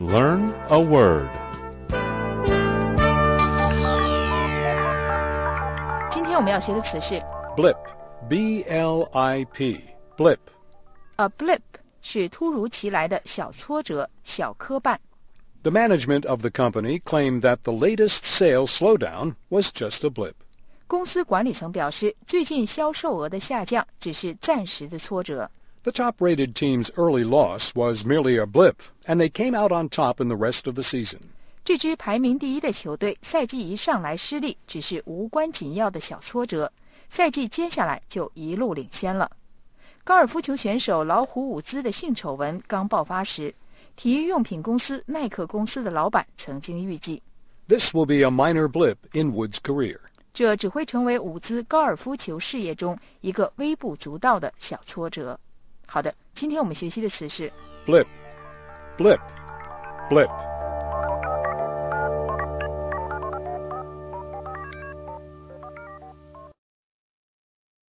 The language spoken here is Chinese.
Learn a word. 今天我们要学的词是 Blip. B-L-I-P. Blip. A blip 是突如其来的小挫折、小磕绊。 The management of the company claimed that the latest sales slowdown was just a blip. 公司管理层表示，最近销售额的下降只是暂时的挫折。 The top-rated team's early loss was merely a blip, and they came out on top in the rest of the season. 这支排名第一的球队赛季一上来失利，只是无关紧要的小挫折，赛季接下来就一路领先了。高尔夫球选手老虎伍兹的性丑闻刚爆发时，体育用品公司耐克公司的老板曾经预计 This will be a minor blip in Wood's career. 这只会成为伍兹高尔夫球事业中一个微不足道的小挫折。好的，今天我们学习的词是 Blip. Blip. Blip.